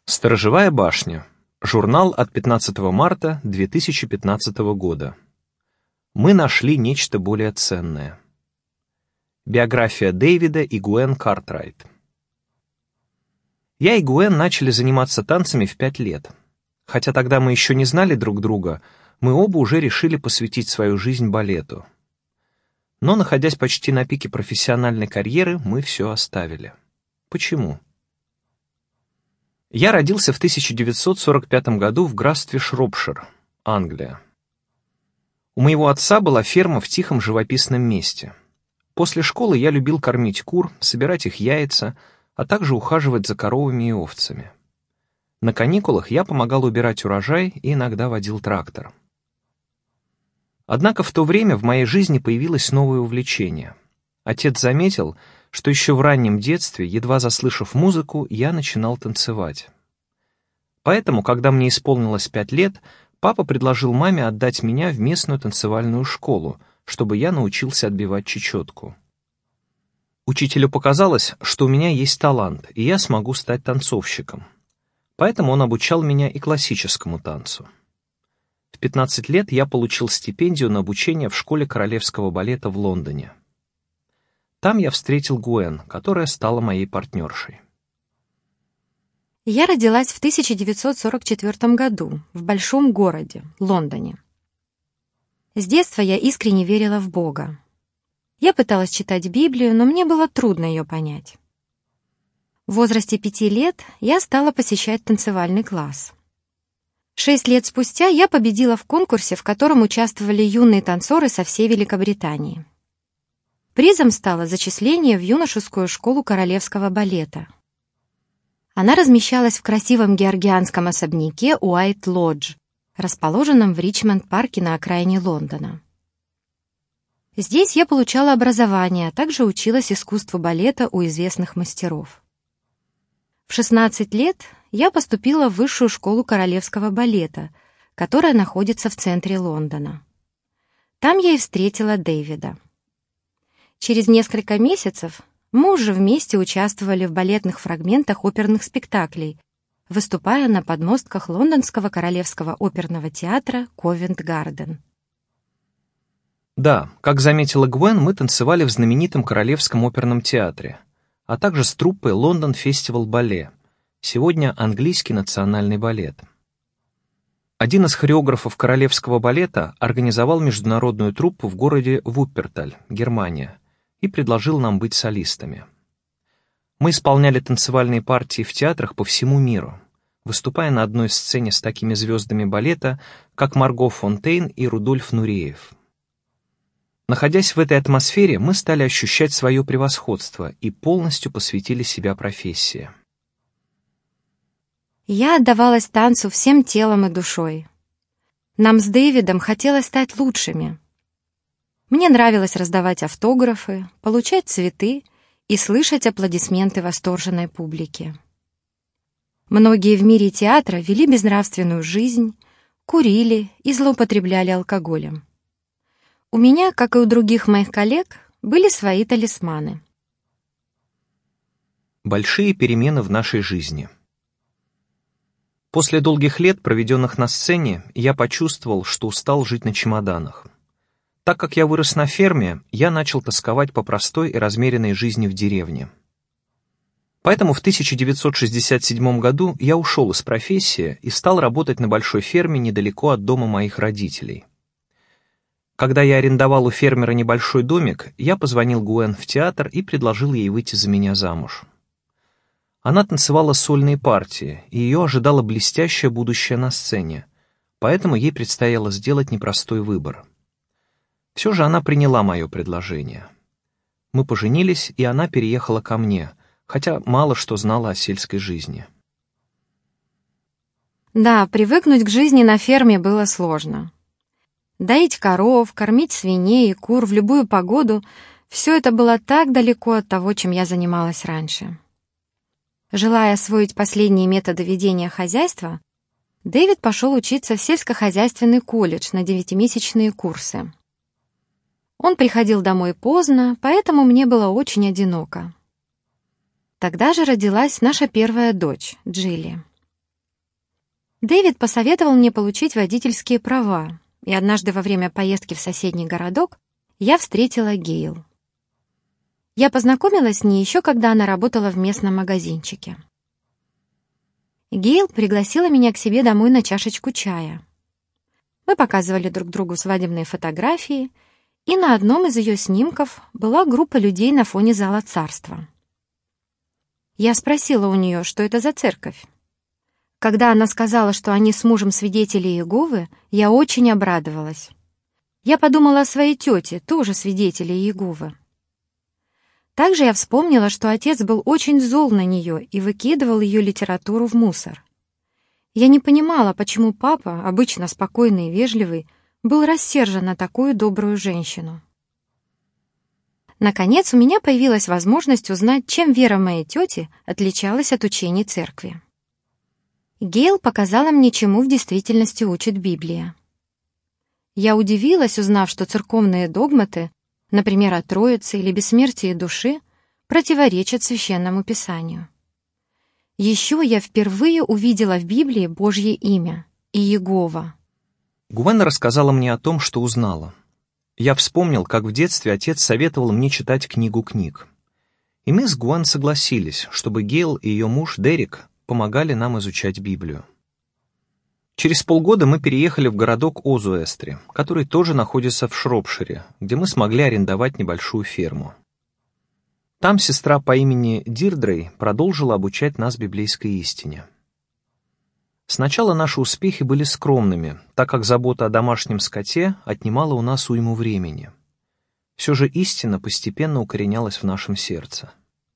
Сторожевая башня. Журнал от 15 марта 2015 года. Мы нашли нечто более ценное. Биография Дэвида и Гуэн Картрайт. Я и Гуэн начали заниматься танцами в 5 лет. Хотя тогда мы еще не знали друг друга, мы оба уже решили посвятить свою жизнь балету. Но, находясь почти на пике профессиональной карьеры, мы все оставили. Почему? Я родился в 1945 году в графстве Шропшир, Англия. У моего отца была ферма в тихом живописном месте. После школы я любил кормить кур, собирать их яйца, а также ухаживать за коровами и овцами. На каникулах я помогал убирать урожай и иногда водил трактор. Однако в то время в моей жизни появилось новое увлечение. Отец заметил, что еще в раннем детстве, едва заслышав музыку, я начинал танцевать. Поэтому, когда мне исполнилось 5 лет, папа предложил маме отдать меня в местную танцевальную школу, чтобы я научился отбивать чечетку. Учителю показалось, что у меня есть талант, и я смогу стать танцовщиком. Поэтому он обучал меня и классическому танцу. В 15 лет я получил стипендию на обучение в школе королевского балета в Лондоне. Там я встретил Гуэн, которая стала моей партнершей. Я родилась в 1944 году в большом городе, Лондоне. С детства я искренне верила в Бога. Я пыталась читать Библию, но мне было трудно ее понять. В возрасте 5 лет я стала посещать танцевальный класс. 6 лет спустя я победила в конкурсе, в котором участвовали юные танцоры со всей Великобритании. Призом стало зачисление в юношескую школу королевского балета. Она размещалась в красивом георгианском особняке Уайт-Лодж, расположенном в Ричмонд-парке на окраине Лондона. Здесь я получала образование, а также училась искусству балета у известных мастеров. В 16 лет я поступила в высшую школу королевского балета, которая находится в центре Лондона. Там я и встретила Дэвида. Через несколько месяцев мы уже вместе участвовали в балетных фрагментах оперных спектаклей, выступая на подмостках лондонского королевского оперного театра Ковент-Гарден. Да, как заметила Гвен, мы танцевали в знаменитом Королевском оперном театре, а также с труппой Лондон Фестивал Бале, сегодня английский национальный балет. Один из хореографов королевского балета организовал международную труппу в городе Вупперталь, Германия, и предложил нам быть солистами. Мы исполняли танцевальные партии в театрах по всему миру, выступая на одной сцене с такими звездами балета, как Марго Фонтейн и Рудольф Нуреев. Находясь в этой атмосфере, мы стали ощущать свое превосходство и полностью посвятили себя профессии. Я отдавалась танцу всем телом и душой. Нам с Дэвидом хотелось стать лучшими. Мне нравилось раздавать автографы, получать цветы и слышать аплодисменты восторженной публики. Многие в мире театра вели безнравственную жизнь, курили и злоупотребляли алкоголем. У меня, как и у других моих коллег, были свои талисманы. Большие перемены в нашей жизни. После долгих лет, проведенных на сцене, я почувствовал, что устал жить на чемоданах. Так как я вырос на ферме, я начал тосковать по простой и размеренной жизни в деревне. Поэтому в 1967 году я ушел из профессии и стал работать на большой ферме недалеко от дома моих родителей. Когда я арендовал у фермера небольшой домик, я позвонил Гуэн в театр и предложил ей выйти за меня замуж. Она танцевала сольные партии, и ее ожидало блестящее будущее на сцене, поэтому ей предстояло сделать непростой выбор. Все же она приняла мое предложение. Мы поженились, и она переехала ко мне, хотя мало что знала о сельской жизни. Да, привыкнуть к жизни на ферме было сложно. Доить коров, кормить свиней и кур в любую погоду — все это было так далеко от того, чем я занималась раньше. Желая освоить последние методы ведения хозяйства, Дэвид пошел учиться в сельскохозяйственный колледж на 9-месячные курсы. Он приходил домой поздно, поэтому мне было очень одиноко. Тогда же родилась наша первая дочь, Джилли. Дэвид посоветовал мне получить водительские права, и однажды во время поездки в соседний городок я встретила Гейл. Я познакомилась с ней еще когда она работала в местном магазинчике. Гейл пригласила меня к себе домой на чашечку чая. Мы показывали друг другу свадебные фотографии, и на одном из ее снимков была группа людей на фоне зала царства. Я спросила у нее, что это за церковь. Когда она сказала, что они с мужем свидетели Иеговы, я очень обрадовалась. Я подумала о своей тете, тоже свидетели Иеговы. Также я вспомнила, что отец был очень зол на нее и выкидывал ее литературу в мусор. Я не понимала, почему папа, обычно спокойный и вежливый, был рассержен на такую добрую женщину. Наконец, у меня появилась возможность узнать, чем вера моей тети отличалась от учений церкви. Гейл показала мне, чему в действительности учит Библия. Я удивилась, узнав, что церковные догматы, например, о Троице или бессмертии души, противоречат Священному Писанию. Еще я впервые увидела в Библии Божье имя — Иегова. Гвен рассказала мне о том, что узнала. Я вспомнил, как в детстве отец советовал мне читать книгу книг. И мы с Гвен согласились, чтобы Гейл и ее муж Дерек помогали нам изучать Библию. Через полгода мы переехали в городок Озуэстри, который тоже находится в Шропшире, где мы смогли арендовать небольшую ферму. Там сестра по имени Дирдрей продолжила обучать нас библейской истине. Сначала наши успехи были скромными, так как забота о домашнем скоте отнимала у нас уйму времени. Все же истина постепенно укоренялась в нашем сердце.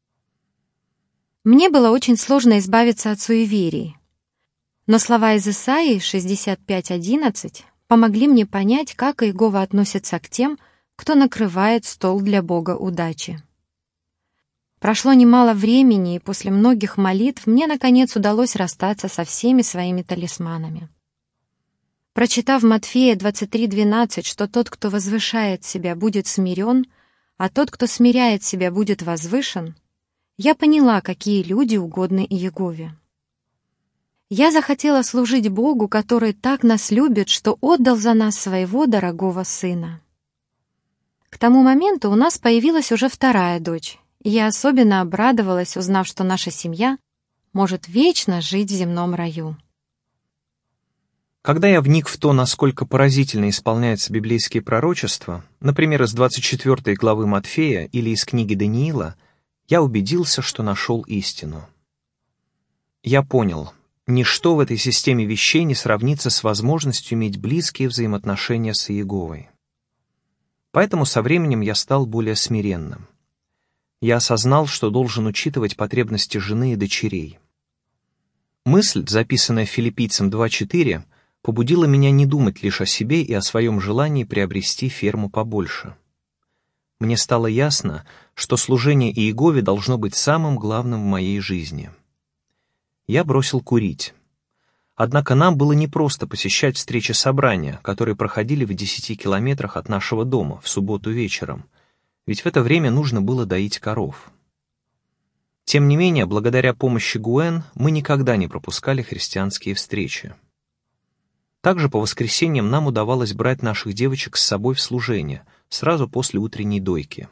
Мне было очень сложно избавиться от суеверий. Но слова из Исаии 65:11 помогли мне понять, как Иегова относится к тем, кто накрывает стол для Бога удачи. Прошло немало времени, и после многих молитв мне, наконец, удалось расстаться со всеми своими талисманами. Прочитав Матфея 23:12, что тот, кто возвышает себя, будет смирен, а тот, кто смиряет себя, будет возвышен, я поняла, какие люди угодны Иегове. Я захотела служить Богу, который так нас любит, что отдал за нас своего дорогого сына. К тому моменту у нас появилась уже вторая дочь, и я особенно обрадовалась, узнав, что наша семья может вечно жить в земном раю. Когда я вник в то, насколько поразительно исполняются библейские пророчества, например, из 24 главы Матфея или из книги Даниила, я убедился, что нашел истину. Я понял, ничто в этой системе вещей не сравнится с возможностью иметь близкие взаимоотношения с Иеговой. Поэтому со временем я стал более смиренным. Я осознал, что должен учитывать потребности жены и дочерей. Мысль, записанная Филиппийцам 2:4, побудила меня не думать лишь о себе и о своем желании приобрести ферму побольше. Мне стало ясно, что служение Иегове должно быть самым главным в моей жизни. Я бросил курить. Однако нам было непросто посещать встречи собрания, которые проходили в 10 километрах от нашего дома в субботу вечером, ведь в это время нужно было доить коров. Тем не менее, благодаря помощи Гуэн мы никогда не пропускали христианские встречи. Также по воскресеньям нам удавалось брать наших девочек с собой в служение, сразу после утренней дойки.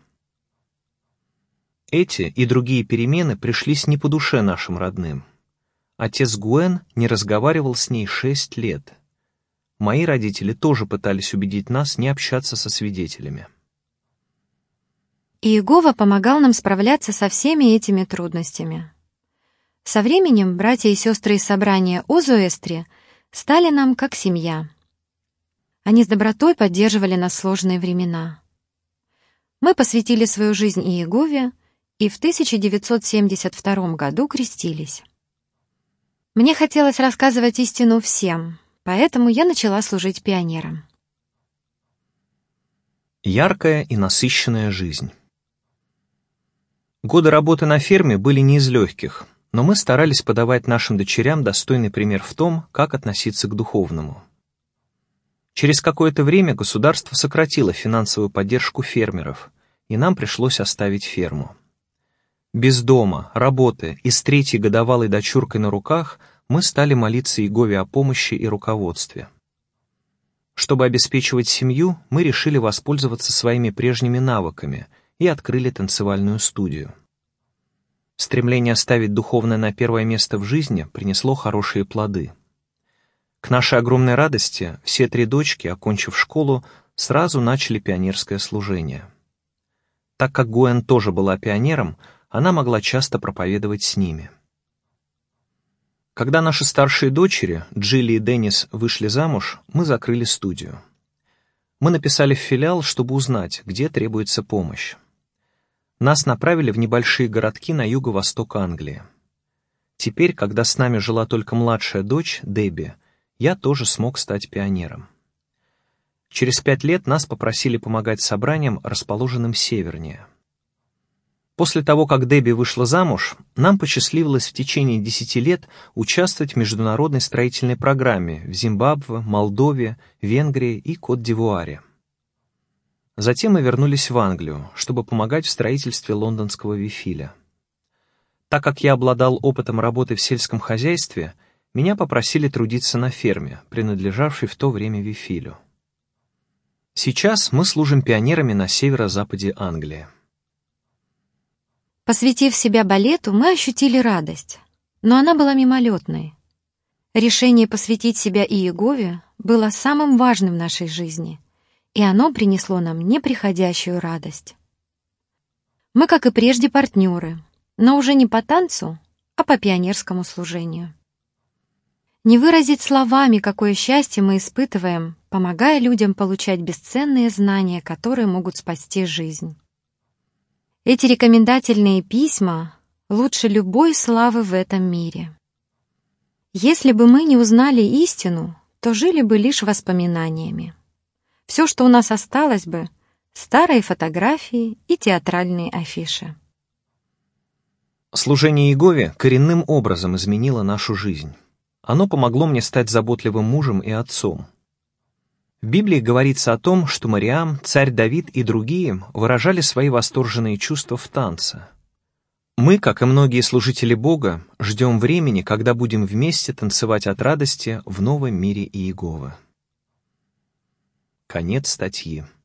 Эти и другие перемены пришлись не по душе нашим родным. Отец Гуэн не разговаривал с ней 6 лет. Мои родители тоже пытались убедить нас не общаться со свидетелями. Иегова помогал нам справляться со всеми этими трудностями. Со временем братья и сестры из собрания Озуэстри стали нам как семья. Они с добротой поддерживали нас в сложные времена. Мы посвятили свою жизнь Иегове и в 1972 году крестились. Мне хотелось рассказывать истину всем, поэтому я начала служить пионером. Яркая и насыщенная жизнь. Годы работы на ферме были не из легких, но мы старались подавать нашим дочерям достойный пример в том, как относиться к духовному. Через какое-то время государство сократило финансовую поддержку фермеров, и нам пришлось оставить ферму. Без дома, работы и с 3-й годовалой дочуркой на руках мы стали молиться Иегове о помощи и руководстве. Чтобы обеспечивать семью, мы решили воспользоваться своими прежними навыками и открыли танцевальную студию. Стремление ставить духовное на первое место в жизни принесло хорошие плоды. К нашей огромной радости все 3 дочки, окончив школу, сразу начали пионерское служение. Так как Гуэн тоже была пионером, она могла часто проповедовать с ними. Когда наши старшие дочери, Джилли и Деннис, вышли замуж, мы закрыли студию. Мы написали в филиал, чтобы узнать, где требуется помощь. Нас направили в небольшие городки на юго-восток Англии. Теперь, когда с нами жила только младшая дочь, Дебби, я тоже смог стать пионером. Через 5 лет нас попросили помогать собраниям, расположенным севернее. После того, как Дебби вышла замуж, нам посчастливилось в течение 10 лет участвовать в международной строительной программе в Зимбабве, Молдове, Венгрии и Кот-д'Ивуаре. Затем мы вернулись в Англию, чтобы помогать в строительстве лондонского Вифиля. Так как я обладал опытом работы в сельском хозяйстве, меня попросили трудиться на ферме, принадлежавшей в то время Вифилю. Сейчас мы служим пионерами на северо-западе Англии. Посвятив себя балету, мы ощутили радость, но она была мимолетной. Решение посвятить себя Иегове было самым важным в нашей жизни, и оно принесло нам неприходящую радость. Мы, как и прежде, партнеры, но уже не по танцу, а по пионерскому служению. Не выразить словами, какое счастье мы испытываем, помогая людям получать бесценные знания, которые могут спасти жизнь. Эти рекомендательные письма лучше любой славы в этом мире. Если бы мы не узнали истину, то жили бы лишь воспоминаниями. Все, что у нас осталось бы, старые фотографии и театральные афиши. Служение Иегове коренным образом изменило нашу жизнь. Оно помогло мне стать заботливым мужем и отцом. В Библии говорится о том, что Мариам, царь Давид и другие выражали свои восторженные чувства в танце. Мы, как и многие служители Бога, ждем времени, когда будем вместе танцевать от радости в новом мире Иеговы. Конец статьи.